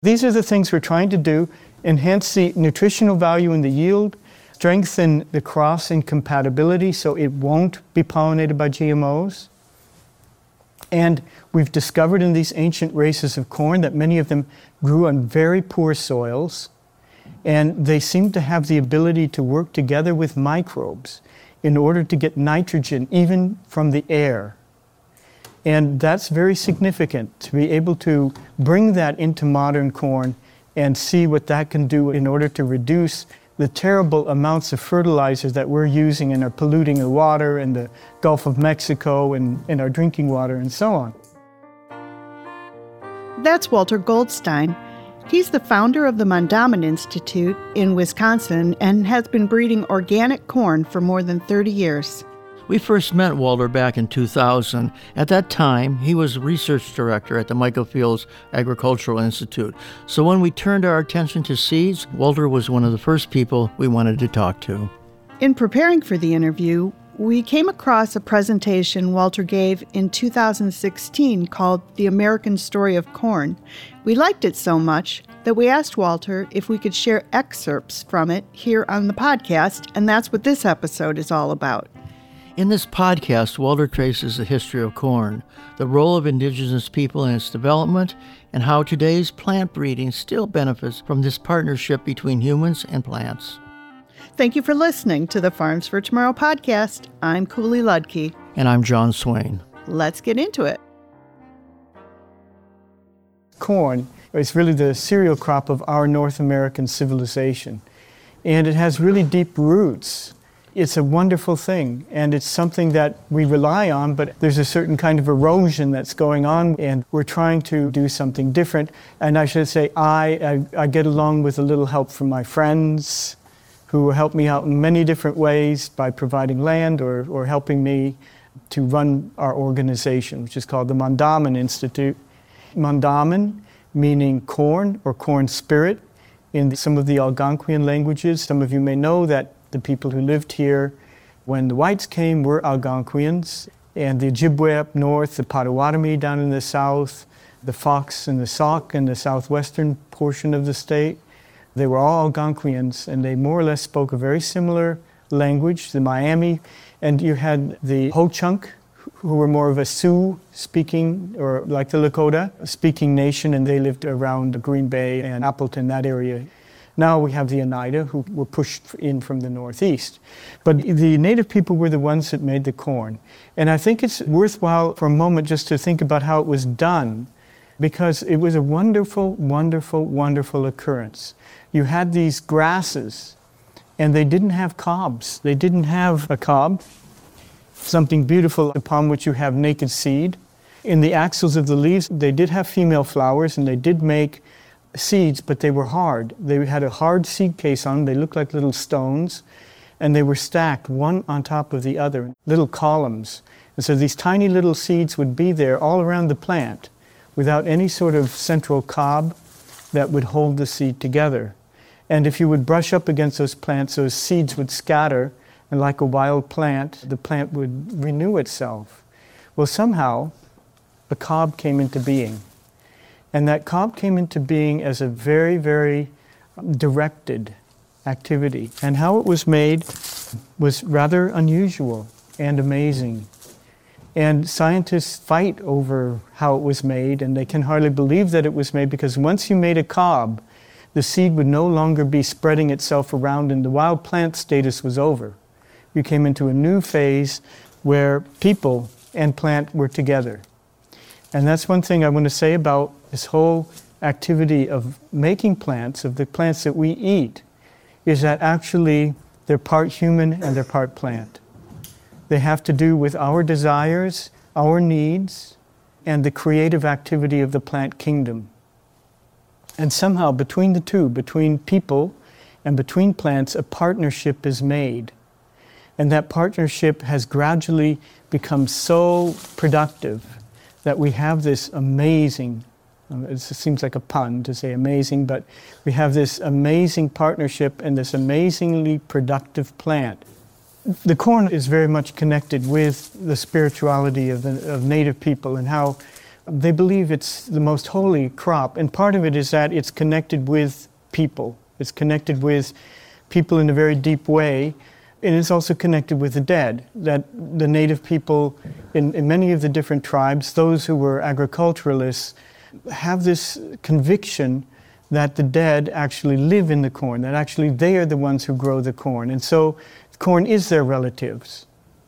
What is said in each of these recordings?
These are the things we're trying to do: enhance the nutritional value and the yield, strengthen the crossing compatibility so it won't be pollinated by GMOs. And we've discovered in these ancient races of corn that many of them grew on very poor soils, and they seem to have the ability to work together with microbes in order to get nitrogen even from the air. And that's very significant, to be able to bring that into modern corn and see what that can do in order to reduce the terrible amounts of fertilizers that we're using and are polluting the water in the Gulf of Mexico and in our drinking water and so on. That's Walter Goldstein. He's the founder of the Mondawmin Institute in Wisconsin and has been breeding organic corn for more than 30 years. We first met Walter back in 2000. At that time, he was research director at the Michael Fields Agricultural Institute. So when we turned our attention to seeds, Walter was one of the first people we wanted to talk to. In preparing for the interview, we came across a presentation Walter gave in 2016 called The American Story of Corn. We liked it so much that we asked Walter if we could share excerpts from it here on the podcast, and that's what this episode is all about. In this podcast, Walter traces the history of corn, the role of indigenous people in its development, and how today's plant breeding still benefits from this partnership between humans and plants. Thank you for listening to the Farms for Tomorrow podcast. I'm Cooley Ludke. And I'm John Swain. Let's get into it. Corn is really the cereal crop of our North American civilization, and it has really deep roots. It's a wonderful thing, and it's something that we rely on, but there's a certain kind of erosion that's going on, and we're trying to do something different. And I should say, I get along with a little help from my friends who help me out in many different ways by providing land or helping me to run our organization, which is called the Mondawmin Institute. Mondawmin, meaning corn or corn spirit in some of the Algonquian languages. Some of you may know that the people who lived here when the whites came were Algonquians, and the Ojibwe up north, the Potawatomi down in the south, the Fox and the Sauk in the southwestern portion of the state. They were all Algonquians, and they more or less spoke a very similar language, the Miami. And you had the Ho-Chunk, who were more of a Sioux-speaking, or like the Lakota-speaking nation, and they lived around Green Bay and Appleton, that area. Now we have the Oneida, who were pushed in from the northeast. But the native people were the ones that made the corn. And I think it's worthwhile for a moment just to think about how it was done, because it was a wonderful, wonderful, wonderful occurrence. You had these grasses, and they didn't have cobs. They didn't have a cob, something beautiful upon which you have naked seed. In the axils of the leaves, they did have female flowers, and they did make seeds, but they were hard. They had a hard seed case on them. They looked like little stones, and they were stacked one on top of the other, little columns. And so these tiny little seeds would be there all around the plant without any sort of central cob that would hold the seed together. And if you would brush up against those plants, those seeds would scatter, and like a wild plant, the plant would renew itself. Well, somehow, a cob came into being. And that cob came into being as a very, very directed activity. And how it was made was rather unusual and amazing. And scientists fight over how it was made, and they can hardly believe that it was made, because once you made a cob, the seed would no longer be spreading itself around, and the wild plant status was over. You came into a new phase where people and plant were together. And that's one thing I want to say about this whole activity of making plants, of the plants that we eat, is that actually they're part human and they're part plant. They have to do with our desires, our needs, and the creative activity of the plant kingdom. And somehow between the two, between people and between plants, a partnership is made. And that partnership has gradually become so productive that we have this amazing, it seems like a pun to say amazing, but we have this amazing partnership and this amazingly productive plant. The corn is very much connected with the spirituality of native people, and how They believe it's the most holy crop, and part of it is that it's connected with people. It's connected with people in a very deep way, and it's also connected with the dead, that the native people in many of the different tribes, those who were agriculturalists, have this conviction that the dead actually live in the corn, that actually they are the ones who grow the corn. And so corn is their relatives.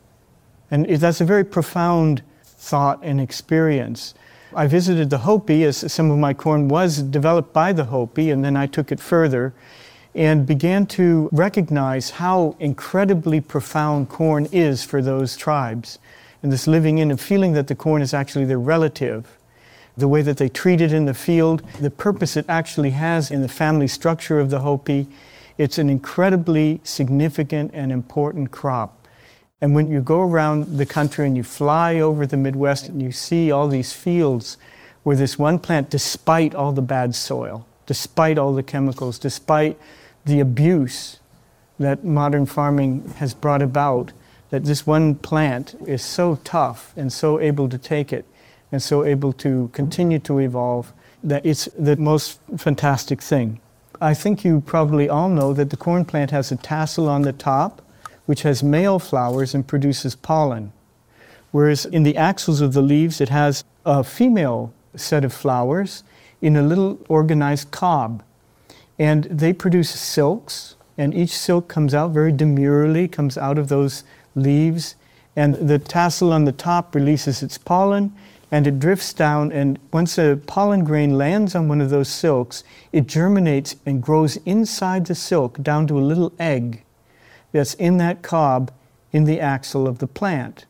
And that's a very profound thought and experience. I visited the Hopi, as some of my corn was developed by the Hopi, and then I took it further and began to recognize how incredibly profound corn is for those tribes. And this living in and feeling that the corn is actually their relative, the way that they treat it in the field, the purpose it actually has in the family structure of the Hopi. It's an incredibly significant and important crop. And when you go around the country and you fly over the Midwest and you see all these fields where this one plant, despite all the bad soil, despite all the chemicals, despite the abuse that modern farming has brought about, that this one plant is so tough and so able to take it and so able to continue to evolve, that it's the most fantastic thing. I think you probably all know that the corn plant has a tassel on the top, which has male flowers and produces pollen. Whereas in the axils of the leaves, it has a female set of flowers in a little organized cob. And they produce silks, and each silk comes out very demurely, comes out of those leaves. And the tassel on the top releases its pollen, and it drifts down, and once a pollen grain lands on one of those silks, it germinates and grows inside the silk down to a little egg that's in that cob in the axil of the plant.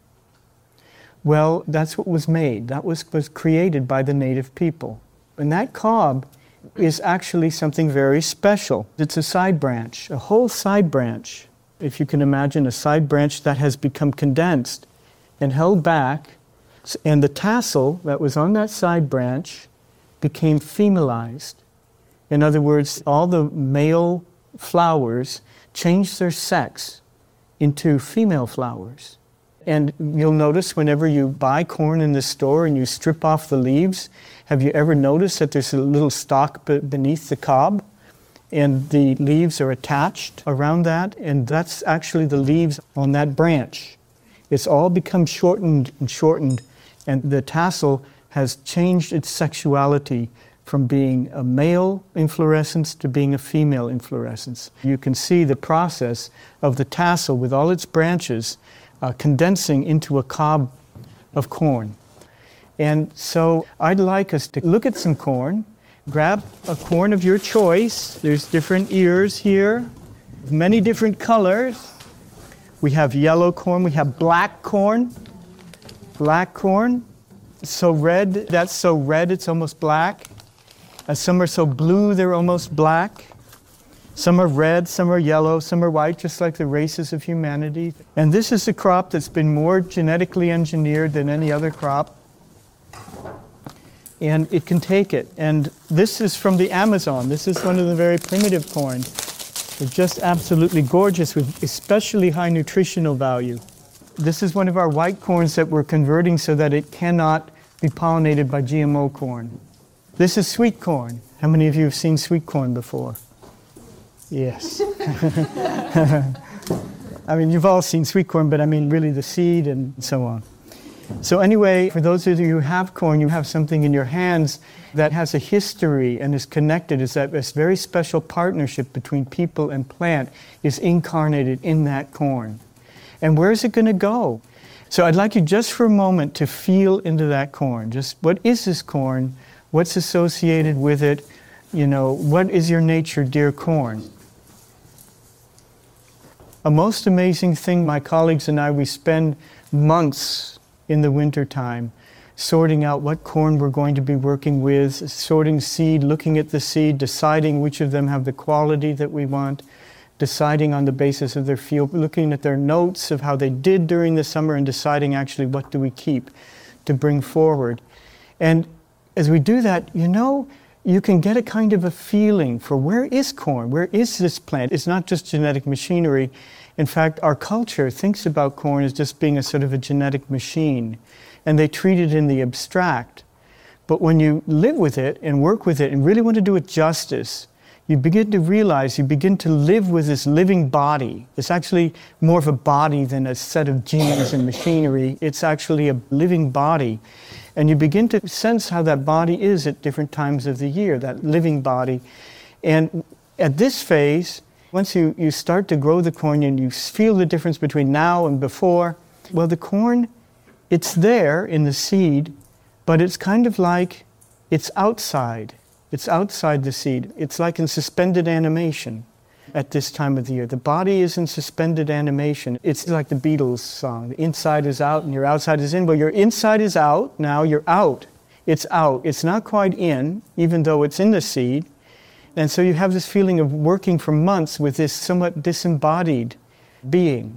Well, that's what was made. That was created by the native people. And that cob is actually something very special. It's a side branch, a whole side branch. If you can imagine a side branch that has become condensed and held back, and the tassel that was on that side branch became femalized. In other words, all the male flowers changed their sex into female flowers. And you'll notice whenever you buy corn in the store and you strip off the leaves, have you ever noticed that there's a little stalk beneath the cob? And the leaves are attached around that, and that's actually the leaves on that branch. It's all become shortened and shortened, and the tassel has changed its sexuality from being a male inflorescence to being a female inflorescence. You can see the process of the tassel with all its branches condensing into a cob of corn. And so I'd like us to look at some corn. Grab a corn of your choice. There's different ears here, many different colors. We have yellow corn, we have black corn. Black corn, so red, that's so red it's almost black. Some are so blue they're almost black. Some are red, some are yellow, some are white, just like the races of humanity. And this is a crop that's been more genetically engineered than any other crop. And it can take it. And this is from the Amazon. This is one of the very primitive corn. They're just absolutely gorgeous with especially high nutritional value. This is one of our white corns that we're converting so that it cannot be pollinated by GMO corn. This is sweet corn. How many of you have seen sweet corn before? Yes. I mean, you've all seen sweet corn, but I mean really the seed and so on. So anyway, for those of you who have corn, you have something in your hands that has a history and is connected. Is that this very special partnership between people and plant is incarnated in that corn. And where is it going to go? So I'd like you just for a moment to feel into that corn. Just what is this corn? What's associated with it? You know, what is your nature, dear corn? A most amazing thing, my colleagues and I, we spend months in the wintertime sorting out what corn we're going to be working with, sorting seed, looking at the seed, deciding which of them have the quality that we want, deciding on the basis of their field, looking at their notes of how they did during the summer and deciding actually what do we keep to bring forward. And as we do that, you know, you can get a kind of a feeling for where is corn? Where is this plant? It's not just genetic machinery. In fact, our culture thinks about corn as just being a sort of a genetic machine, and they treat it in the abstract. But when you live with it and work with it and really want to do it justice, you begin to realize, you begin to live with this living body. It's actually more of a body than a set of genes and machinery. It's actually a living body. And you begin to sense how that body is at different times of the year, that living body. And at this phase, once you start to grow the corn and you feel the difference between now and before, well, the corn, it's there in the seed, but it's kind of like it's outside. It's outside the seed. It's like in suspended animation at this time of the year. The body is in suspended animation. It's like the Beatles song, the inside is out and your outside is in. Well, your inside is out, now you're out. It's out. It's not quite in, even though it's in the seed. And so you have this feeling of working for months with this somewhat disembodied being.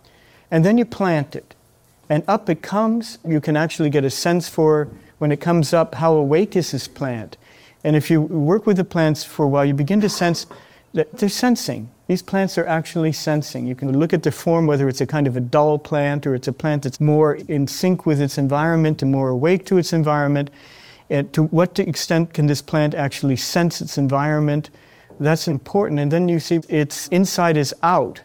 And then you plant it. And up it comes. You can actually get a sense for, when it comes up, how awake is this plant. And if you work with the plants for a while, you begin to sense that they're sensing. These plants are actually sensing. You can look at the form, whether it's a kind of a dull plant or it's a plant that's more in sync with its environment and more awake to its environment. And to what extent can this plant actually sense its environment? That's important. And then you see its inside is out.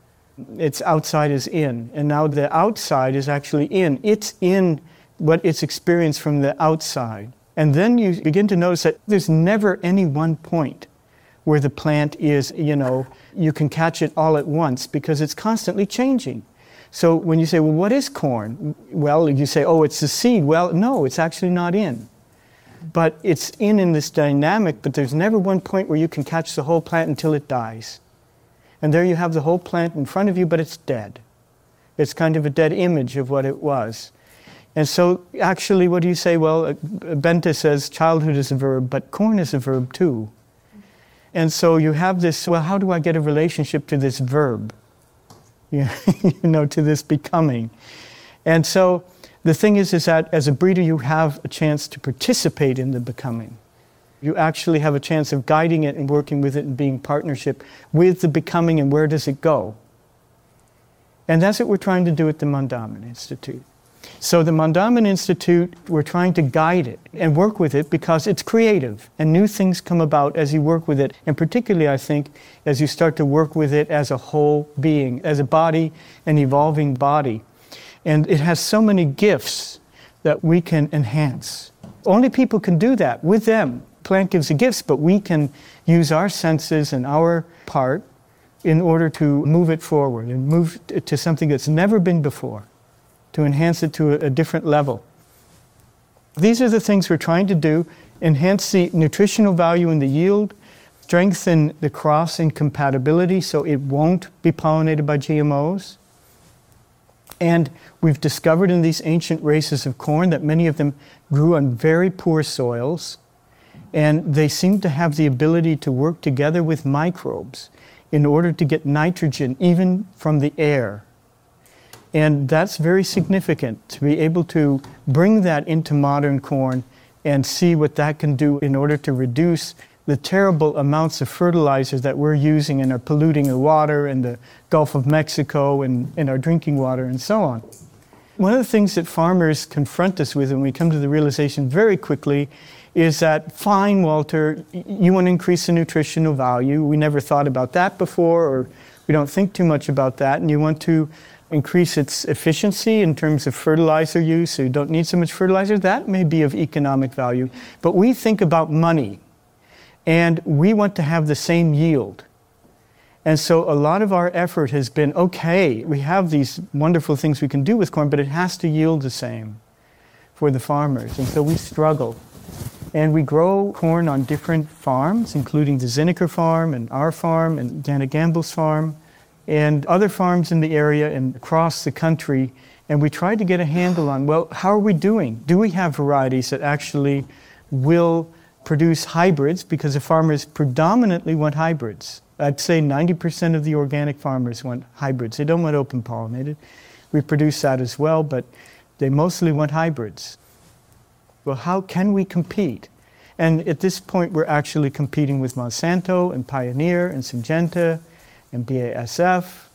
Its outside is in. And now the outside is actually in. It's in what it's experienced from the outside. And then you begin to notice that there's never any one point where the plant is, you can catch it all at once because it's constantly changing. So when you say, well, what is corn? Well, you say, oh, it's the seed. Well, no, it's actually not in. But it's in this dynamic, but there's never one point where you can catch the whole plant until it dies. And there you have the whole plant in front of you, but it's dead. It's kind of a dead image of what it was. And so actually, what do you say? Well, Bente says childhood is a verb, but corn is a verb too. And so you have this, well, how do I get a relationship to this verb? To this becoming. And so the thing is that as a breeder, you have a chance to participate in the becoming. You actually have a chance of guiding it and working with it and being in partnership with the becoming and where does it go. And that's what we're trying to do at the Mondawmin Institute. So the Mondawmin Institute, we're trying to guide it and work with it because it's creative and new things come about as you work with it. And particularly, I think, as you start to work with it as a whole being, as a body, an evolving body. And it has so many gifts that we can enhance. Only people can do that with them. Plant gives the gifts, but we can use our senses and our part in order to move it forward and move it to something that's never been before, to enhance it to a different level. These are the things we're trying to do: enhance the nutritional value and the yield, strengthen the crossing compatibility so it won't be pollinated by GMOs. And we've discovered in these ancient races of corn that many of them grew on very poor soils, and they seem to have the ability to work together with microbes in order to get nitrogen even from the air. And that's very significant, to be able to bring that into modern corn and see what that can do in order to reduce the terrible amounts of fertilizers that we're using and are polluting the water in the Gulf of Mexico and in our drinking water and so on. One of the things that farmers confront us with when we come to the realization very quickly is that, fine, Walter, you want to increase the nutritional value. We never thought about that before, or we don't think too much about that, and you want to increase its efficiency in terms of fertilizer use, so you don't need so much fertilizer. That may be of economic value, but we think about money, and we want to have the same yield. And so a lot of our effort has been, okay, we have these wonderful things we can do with corn, but it has to yield the same for the farmers, and so we struggle. And we grow corn on different farms, including the Zinnecker farm and our farm and Janet Gamble's farm and other farms in the area and across the country. And we try to get a handle on, well, how are we doing? Do we have varieties that actually will produce hybrids? Because the farmers predominantly want hybrids. I'd say 90% of the organic farmers want hybrids. They don't want open pollinated. We produce that as well, but they mostly want hybrids. Well, how can we compete? And at this point, we're actually competing with Monsanto and Pioneer and Syngenta and BASF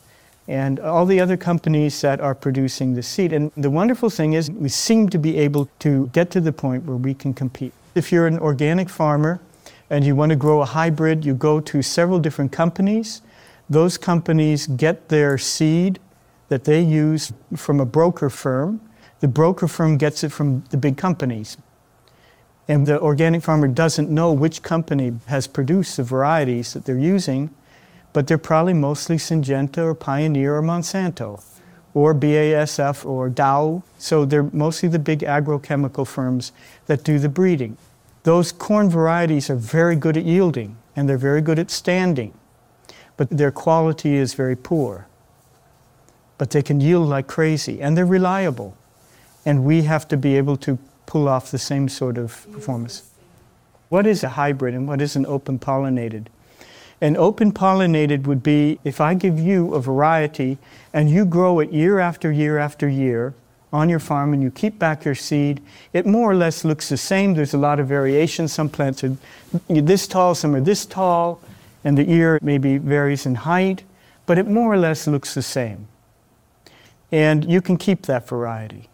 and all the other companies that are producing the seed. And the wonderful thing is we seem to be able to get to the point where we can compete. If you're an organic farmer and you want to grow a hybrid, you go to several different companies. Those companies get their seed that they use from a broker firm. The broker firm gets it from the big companies. And the organic farmer doesn't know which company has produced the varieties that they're using, but they're probably mostly Syngenta or Pioneer or Monsanto or BASF or Dow. So they're mostly the big agrochemical firms that do the breeding. Those corn varieties are very good at yielding and they're very good at standing, but their quality is very poor. But they can yield like crazy and they're reliable. And we have to be able to pull off the same sort of performance. What is a hybrid and what is an open pollinated? An open pollinated would be if I give you a variety and you grow it year after year after year on your farm and you keep back your seed, it more or less looks the same. There's a lot of variation. Some plants are this tall, some are this tall, and the ear maybe varies in height, but it more or less looks the same. And you can keep that variety.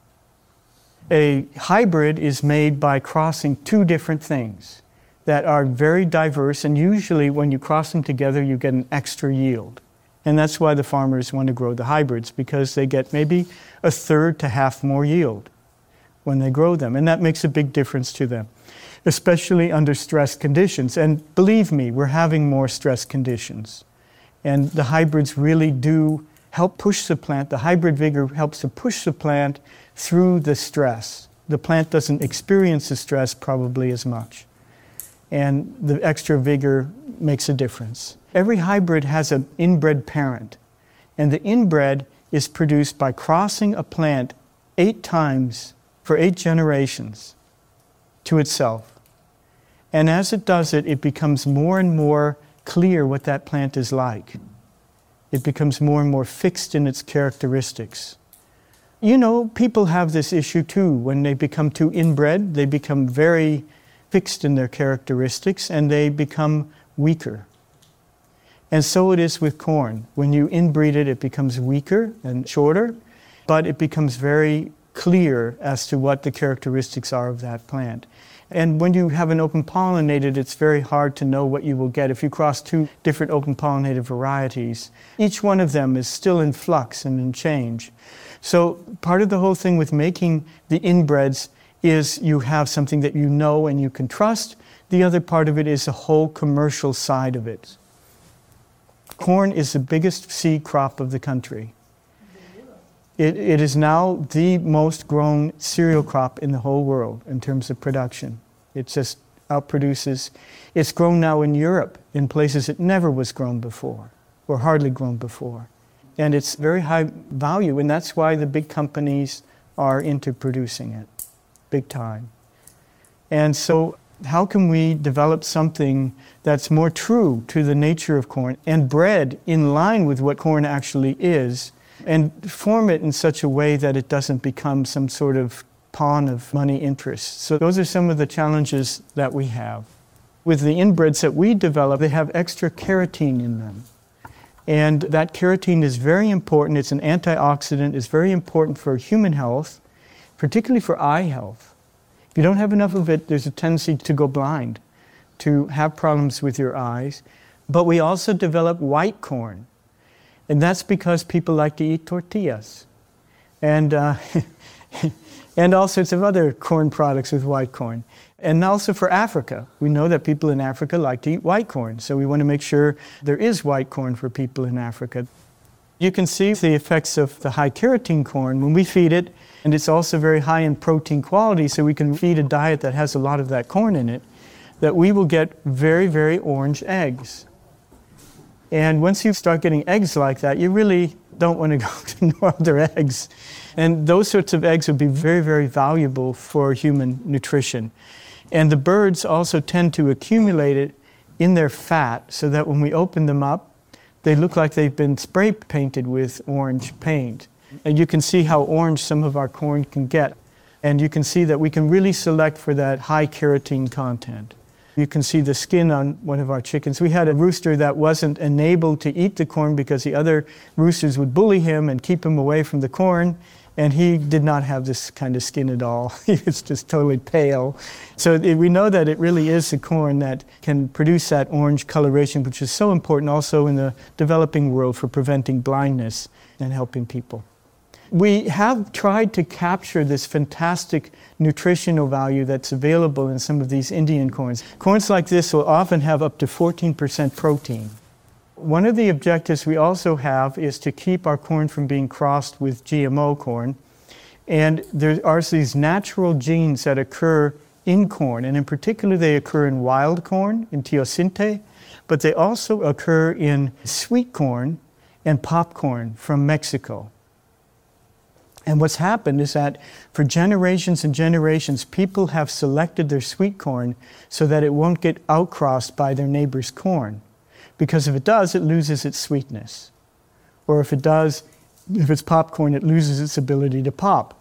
A hybrid is made by crossing two different things that are very diverse, and usually when you cross them together you get an extra yield. And that's why the farmers want to grow the hybrids, because they get maybe a third to half more yield when they grow them, and that makes a big difference to them, especially under stress conditions. And believe me, we're having more stress conditions, and the hybrids really do help push the plant. The hybrid vigor helps to push the plant through the stress. The plant doesn't experience the stress probably as much, and the extra vigor makes a difference. Every hybrid has an inbred parent, and the inbred is produced by crossing a plant 8 times for 8 generations to itself. And as it does it, it becomes more and more clear what that plant is like. It becomes more and more fixed in its characteristics. You know, people have this issue too. When they become too inbred, they become very fixed in their characteristics and they become weaker. And so it is with corn. When you inbreed it, it becomes weaker and shorter, but it becomes very clear as to what the characteristics are of that plant. And when you have an open pollinated, it's very hard to know what you will get. If you cross 2 different open pollinated varieties, each one of them is still in flux and in change. So part of the whole thing with making the inbreds is you have something that you know and you can trust. The other part of it is the whole commercial side of it. Corn is the biggest seed crop of the country. It is now the most grown cereal crop in the whole world in terms of production. It just outproduces. It's grown now in Europe in places it never was grown before, or hardly grown before. And it's very high value, and that's why the big companies are into producing it, big time. And so how can we develop something that's more true to the nature of corn and bred in line with what corn actually is, and form it in such a way that it doesn't become some sort of pawn of money interests? So those are some of the challenges that we have. With the inbreds that we develop, they have extra carotene in them. And that carotene is very important. It's an antioxidant. It's very important for human health, particularly for eye health. If you don't have enough of it, there's a tendency to go blind, to have problems with your eyes. But we also develop white corn. And that's because people like to eat tortillas. And, and all sorts of other corn products with white corn. And also for Africa. We know that people in Africa like to eat white corn. So we want to make sure there is white corn for people in Africa. You can see the effects of the high carotene corn when we feed it. And it's also very high in protein quality, so we can feed a diet that has a lot of that corn in it, that we will get very, very orange eggs. And once you start getting eggs like that, you really don't want to go to no other eggs. And those sorts of eggs would be very, very valuable for human nutrition. And the birds also tend to accumulate it in their fat so that when we open them up, they look like they've been spray painted with orange paint. And you can see how orange some of our corn can get. And you can see that we can really select for that high carotene content. You can see the skin on one of our chickens. We had a rooster that wasn't enabled to eat the corn because the other roosters would bully him and keep him away from the corn. And he did not have this kind of skin at all. He was just totally pale. So we know that it really is the corn that can produce that orange coloration, which is so important also in the developing world for preventing blindness and helping people. We have tried to capture this fantastic nutritional value that's available in some of these Indian corns. Corns like this will often have up to 14% protein. One of the objectives we also have is to keep our corn from being crossed with GMO corn. And there are these natural genes that occur in corn, and in particular they occur in wild corn, in teosinte, but they also occur in sweet corn and popcorn from Mexico. And what's happened is that for generations and generations, people have selected their sweet corn so that it won't get outcrossed by their neighbor's corn. Because if it does, it loses its sweetness. Or if it's popcorn, it loses its ability to pop.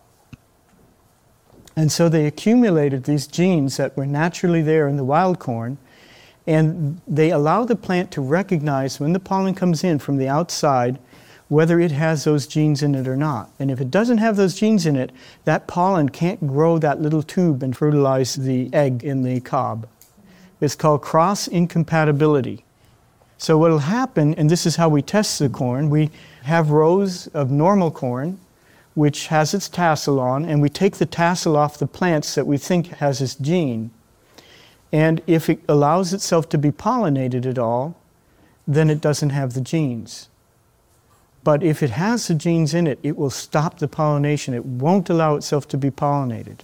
And so they accumulated these genes that were naturally there in the wild corn, and they allow the plant to recognize when the pollen comes in from the outside whether it has those genes in it or not. And if it doesn't have those genes in it, that pollen can't grow that little tube and fertilize the egg in the cob. It's called cross-incompatibility. So what will happen, and this is how we test the corn, we have rows of normal corn, which has its tassel on, and we take the tassel off the plants that we think has this gene. And if it allows itself to be pollinated at all, then it doesn't have the genes. But if it has the genes in it, it will stop the pollination. It won't allow itself to be pollinated.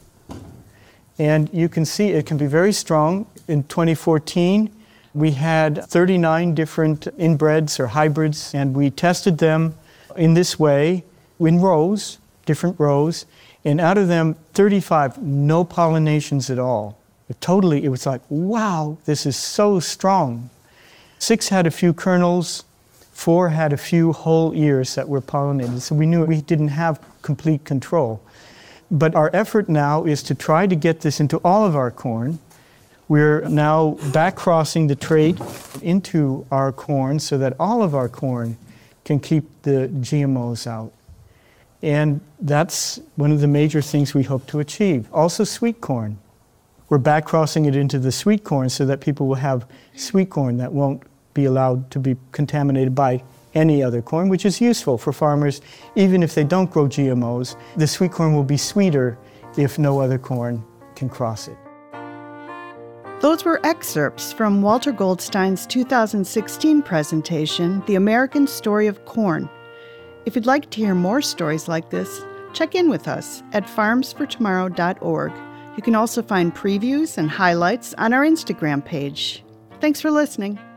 And you can see it can be very strong. In 2014, we had 39 different inbreds or hybrids, and we tested them in this way in rows, different rows, and out of them, 35, no pollinations at all. It was like, wow, this is so strong. 6 had a few kernels, 4 had a few whole ears that were pollinated, so we knew we didn't have complete control. But our effort now is to try to get this into all of our corn. We're now back-crossing the trait into our corn so that all of our corn can keep the GMOs out. And that's one of the major things we hope to achieve. Also sweet corn. We're back-crossing it into the sweet corn so that people will have sweet corn that won't be allowed to be contaminated by any other corn, which is useful for farmers. Even if they don't grow GMOs, the sweet corn will be sweeter if no other corn can cross it. Those were excerpts from Walter Goldstein's 2016 presentation, The American Story of Corn. If you'd like to hear more stories like this, check in with us at farmsfortomorrow.org. You can also find previews and highlights on our Instagram page. Thanks for listening.